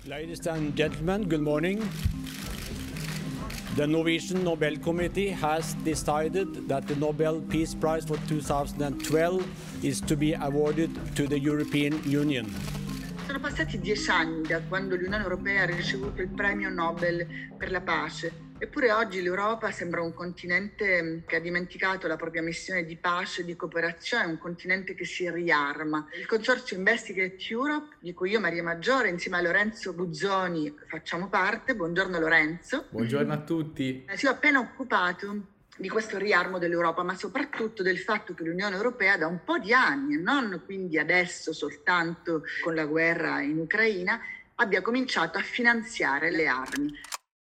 Ladies and gentlemen, good morning. The Norwegian Nobel Committee has decided that the Nobel Peace Prize for 2012 is to be awarded to the European Union. Sono passati 10 anni da quando l'Unione Europea ha ricevuto il premio Nobel per la pace, eppure oggi l'Europa sembra un continente che ha dimenticato la propria missione di pace e di cooperazione, un continente che si riarma. Il consorzio Investigate Europe, di cui io, Maria Maggiore, insieme a Lorenzo Buzzoni facciamo parte. Buongiorno Lorenzo. Buongiorno a tutti. Si è appena occupato di questo riarmo dell'Europa, ma soprattutto del fatto che l'Unione Europea da un po' di anni, e non quindi adesso soltanto con la guerra in Ucraina, abbia cominciato a finanziare le armi.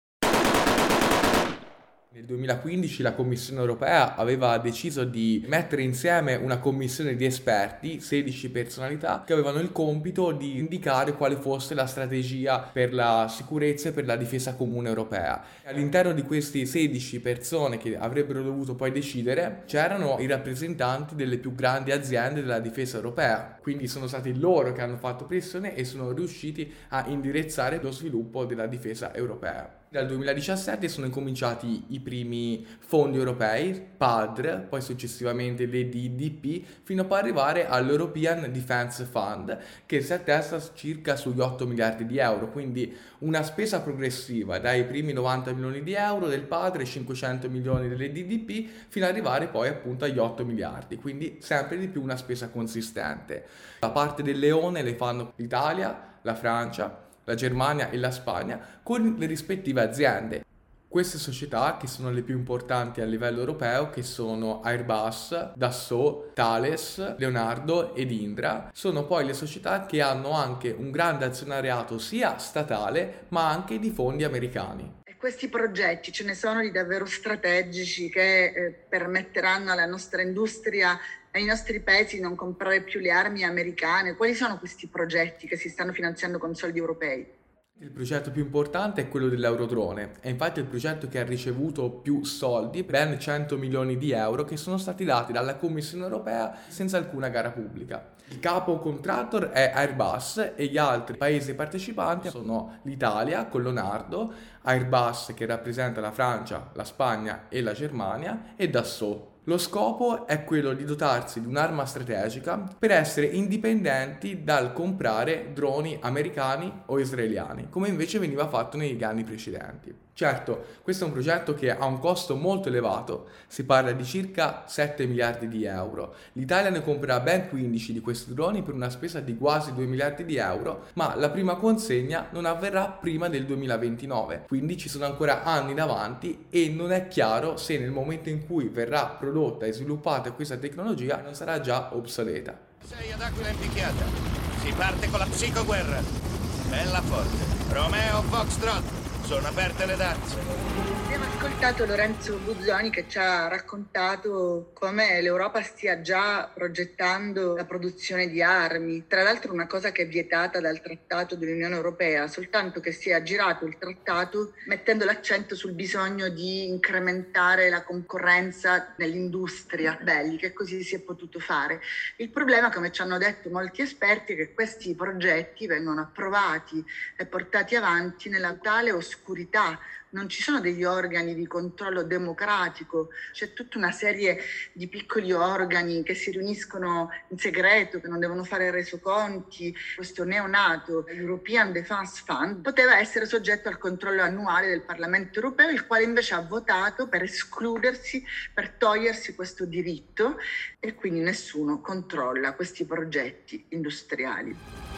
Nel 2015 la Commissione Europea aveva deciso di mettere insieme una commissione di esperti, 16 personalità, che avevano il compito di indicare quale fosse la strategia per la sicurezza e per la difesa comune europea. All'interno di questi 16 persone che avrebbero dovuto poi decidere, c'erano i rappresentanti delle più grandi aziende della difesa europea, quindi sono stati loro che hanno fatto pressione e sono riusciti a indirizzare lo sviluppo della difesa europea. Dal 2017 sono incominciati i primi fondi europei, PADR, poi successivamente le DDP, fino a poi arrivare all'European Defence Fund, che si attesta circa sugli 8 miliardi di euro, quindi una spesa progressiva dai primi 90 milioni di euro del PADR e 500 milioni delle DDP, fino ad arrivare poi appunto agli 8 miliardi, quindi sempre di più una spesa consistente. La parte del leone le fanno l'Italia, la Francia, la Germania e la Spagna con le rispettive aziende. Queste società, che sono le più importanti a livello europeo, che sono Airbus, Dassault, Thales, Leonardo ed Indra, sono poi le società che hanno anche un grande azionariato sia statale ma anche di fondi americani. Questi progetti, ce ne sono di davvero strategici che permetteranno alla nostra industria, ai nostri paesi, di non comprare più le armi americane. Quali sono questi progetti che si stanno finanziando con soldi europei? Il progetto più importante è quello dell'Eurodrone, è infatti il progetto che ha ricevuto più soldi, ben 100 milioni di euro, che sono stati dati dalla Commissione Europea senza alcuna gara pubblica. Il capo contractor è Airbus e gli altri paesi partecipanti sono l'Italia con Leonardo, Airbus che rappresenta la Francia, la Spagna e la Germania e Dassault. Lo scopo è quello di dotarsi di un'arma strategica per essere indipendenti dal comprare droni americani o israeliani, come invece veniva fatto negli anni precedenti. Certo, questo è un progetto che ha un costo molto elevato, si parla di circa 7 miliardi di euro. L'Italia ne comprerà ben 15 di questi droni per una spesa di quasi 2 miliardi di euro, ma la prima consegna non avverrà prima del 2029, quindi ci sono ancora anni davanti e non è chiaro se nel momento in cui verrà prodotta e sviluppata questa tecnologia non sarà già obsoleta. 6 ad Aquila in picchiata. Si parte con la psicoguerra. Bella forte. Romeo Foxtrot. Sono aperte le danze. Abbiamo ascoltato Lorenzo Buzzoni che ci ha raccontato come l'Europa stia già progettando la produzione di armi. Tra l'altro una cosa che è vietata dal trattato dell'Unione Europea, soltanto che si è aggirato il trattato mettendo l'accento sul bisogno di incrementare la concorrenza nell'industria bellica, e così si è potuto fare. Il problema, come ci hanno detto molti esperti, è che questi progetti vengono approvati e portati avanti nella totale oscurità. Non ci sono degli organi di controllo democratico, c'è tutta una serie di piccoli organi che si riuniscono in segreto, che non devono fare resoconti. Questo neonato European Defence Fund poteva essere soggetto al controllo annuale del Parlamento europeo, il quale invece ha votato per escludersi, per togliersi questo diritto, e quindi nessuno controlla questi progetti industriali.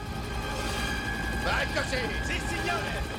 Vai così! Sì, signore!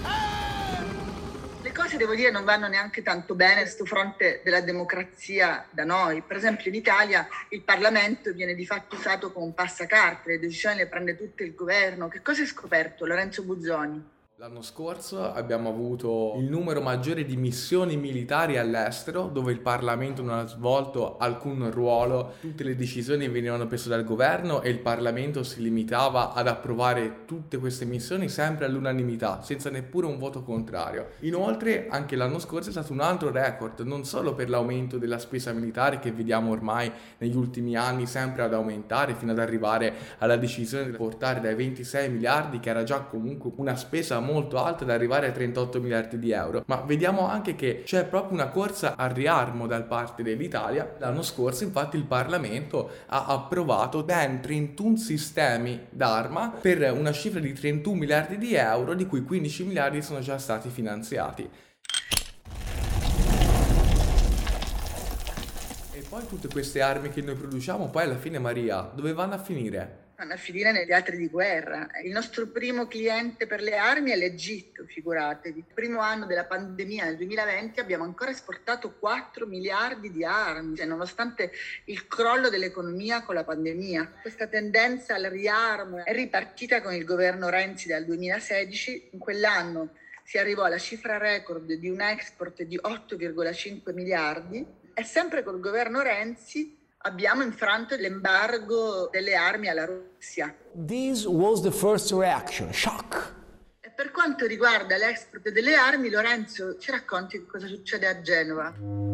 Le cose, devo dire, non vanno neanche tanto bene sul fronte della democrazia da noi. Per esempio in Italia il Parlamento viene di fatto usato come un passacarte, le decisioni le prende tutte il governo. Che cosa hai scoperto, Lorenzo Buzzoni? L'anno scorso abbiamo avuto il numero maggiore di missioni militari all'estero dove il Parlamento non ha svolto alcun ruolo, tutte le decisioni venivano prese dal governo e il Parlamento si limitava ad approvare tutte queste missioni sempre all'unanimità, senza neppure un voto contrario. Inoltre anche l'anno scorso è stato un altro record, non solo per l'aumento della spesa militare che vediamo ormai negli ultimi anni sempre ad aumentare fino ad arrivare alla decisione di portare dai 26 miliardi, che era già comunque una spesa molto alta, ad arrivare ai 38 miliardi di euro, ma vediamo anche che c'è proprio una corsa al riarmo da parte dell'Italia. L'anno scorso infatti il Parlamento ha approvato ben 31 sistemi d'arma per una cifra di 31 miliardi di euro, di cui 15 miliardi sono già stati finanziati. E poi tutte queste armi che noi produciamo, poi alla fine, Maria, dove vanno a finire? Vanno a finire nei teatri di guerra. Il nostro primo cliente per le armi è l'Egitto, figuratevi. Il primo anno della pandemia, nel 2020, abbiamo ancora esportato 4 miliardi di armi, nonostante il crollo dell'economia con la pandemia. Questa tendenza al riarmo è ripartita con il governo Renzi dal 2016. In quell'anno si arrivò alla cifra record di un export di 8,5 miliardi e sempre col governo Renzi abbiamo infranto l'embargo delle armi alla Russia. This was the first reaction, shock. E per quanto riguarda l'export delle armi, Lorenzo, ci racconti cosa succede a Genova?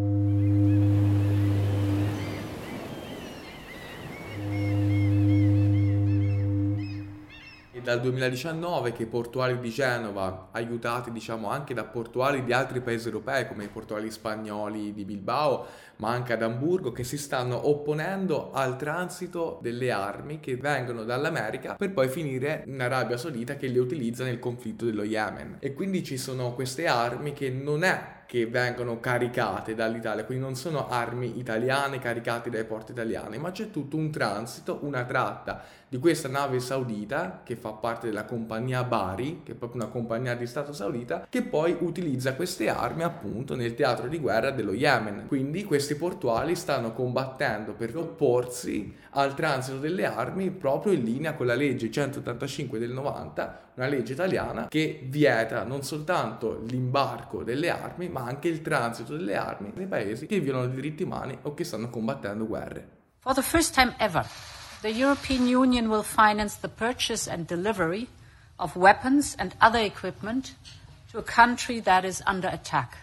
Dal 2019 che i portuali di Genova, aiutati anche da portuali di altri paesi europei come i portuali spagnoli di Bilbao, ma anche ad Amburgo, che si stanno opponendo al transito delle armi che vengono dall'America per poi finire in Arabia Saudita, che le utilizza nel conflitto dello Yemen. E quindi ci sono queste armi che non è che vengono caricate dall'Italia, quindi non sono armi italiane caricate dai porti italiani, ma c'è tutto un transito, una tratta di questa nave saudita che fa parte della compagnia Bari, che è proprio una compagnia di Stato saudita, che poi utilizza queste armi appunto nel teatro di guerra dello Yemen. Quindi questi portuali stanno combattendo per opporsi al transito delle armi, proprio in linea con la legge 185 del 90, una legge italiana che vieta non soltanto l'imbarco delle armi, ma anche il transito delle armi nei paesi che violano i diritti umani o che stanno combattendo guerre. For the first time ever, the European Union will finance the purchase and delivery of weapons and other equipment to a country that is under attack.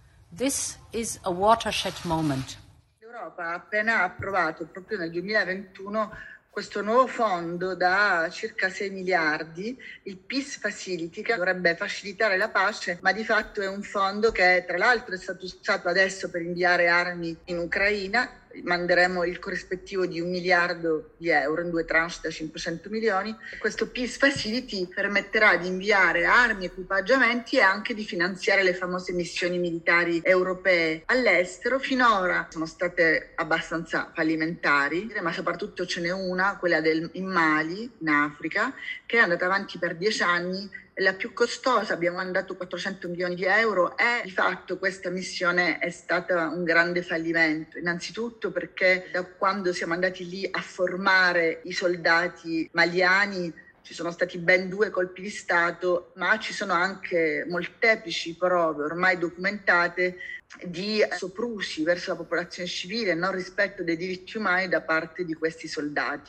This is a watershed moment. L'Europa ha appena approvato proprio nel 2021 questo nuovo fondo da circa 6 miliardi, il Peace Facility, che dovrebbe facilitare la pace, ma di fatto è un fondo che tra l'altro è stato usato adesso per inviare armi in Ucraina. Manderemo il corrispettivo di 1 miliardo di euro in 2 tranche da 500 milioni. Questo Peace Facility permetterà di inviare armi, equipaggiamenti e anche di finanziare le famose missioni militari europee all'estero. Finora sono state abbastanza fallimentari, ma soprattutto ce n'è una, quella in Mali, in Africa, che è andata avanti per 10 anni. La più costosa, abbiamo mandato 400 milioni di euro e di fatto questa missione è stata un grande fallimento. Innanzitutto perché da quando siamo andati lì a formare i soldati maliani ci sono stati ben 2 colpi di Stato, ma ci sono anche molteplici prove ormai documentate di soprusi verso la popolazione civile e non rispetto dei diritti umani da parte di questi soldati.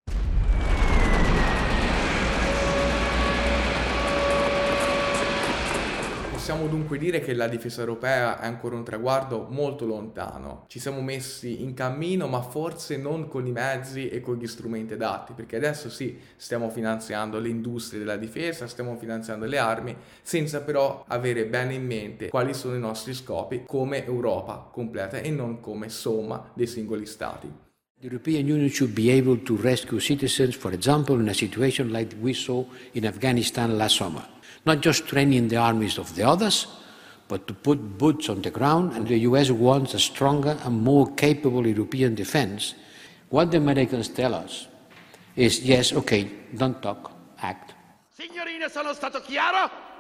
Possiamo dunque dire che la difesa europea è ancora un traguardo molto lontano. Ci siamo messi in cammino, ma forse non con i mezzi e con gli strumenti adatti, perché adesso sì, stiamo finanziando le industrie della difesa, stiamo finanziando le armi, senza però avere bene in mente quali sono i nostri scopi come Europa completa e non come somma dei singoli stati. The European Union should be able to rescue citizens, for example, in a situation like we saw in Afghanistan last summer. Not just training the armies of the others, but to put boots on the ground, and the US wants a stronger and more capable European defense. What the Americans tell us is, yes, okay, don't talk, act. Signorine, sono stato chiaro?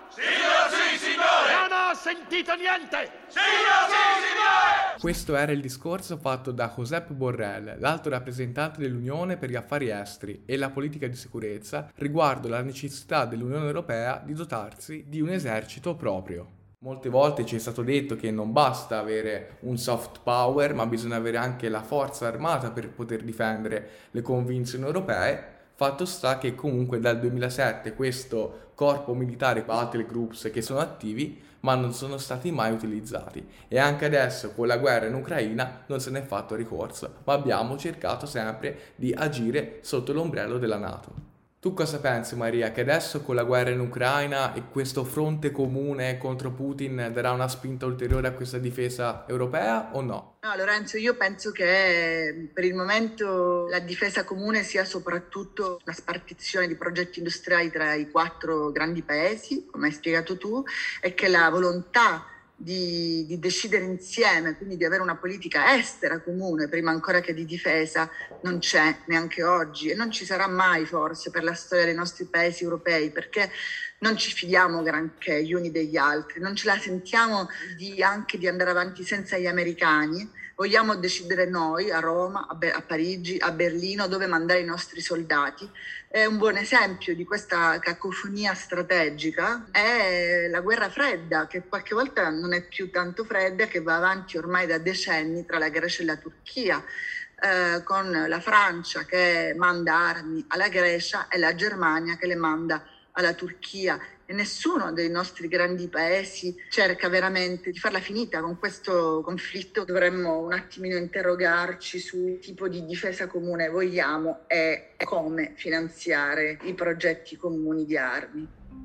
Sì, signore! Non ho sentito niente! Sì, signore! Questo era il discorso fatto da Josep Borrell, l'alto rappresentante dell'Unione per gli affari esteri e la politica di sicurezza, riguardo la necessità dell'Unione Europea di dotarsi di un esercito proprio. Molte volte ci è stato detto che non basta avere un soft power, ma bisogna avere anche la forza armata per poter difendere le convinzioni europee. Fatto sta che comunque dal 2007 questo corpo militare, battle groups che sono attivi, ma non sono stati mai utilizzati. E anche adesso con la guerra in Ucraina non se ne è fatto ricorso, ma abbiamo cercato sempre di agire sotto l'ombrello della NATO. Tu cosa pensi, Maria, che adesso con la guerra in Ucraina e questo fronte comune contro Putin darà una spinta ulteriore a questa difesa europea o no? No, Lorenzo, io penso che per il momento la difesa comune sia soprattutto la spartizione di progetti industriali tra i 4 grandi paesi, come hai spiegato tu, e che la volontà di decidere insieme, quindi di avere una politica estera comune, prima ancora che di difesa, non c'è neanche oggi e non ci sarà mai forse per la storia dei nostri paesi europei, perché non ci fidiamo granché gli uni degli altri, non ce la sentiamo anche di andare avanti senza gli americani. Vogliamo decidere noi a Roma, a Parigi, a Berlino dove mandare i nostri soldati. È un buon esempio di questa cacofonia strategica è la guerra fredda, che qualche volta non è più tanto fredda, che va avanti ormai da decenni tra la Grecia e la Turchia, con la Francia che manda armi alla Grecia e la Germania che le manda alla Turchia, e nessuno dei nostri grandi paesi cerca veramente di farla finita con questo conflitto. Dovremmo un attimino interrogarci sul tipo di difesa comune vogliamo e come finanziare i progetti comuni di armi.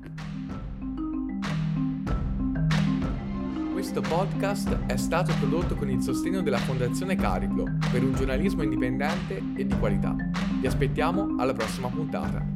Questo podcast è stato prodotto con il sostegno della Fondazione Cariplo per un giornalismo indipendente e di qualità. Vi aspettiamo alla prossima puntata.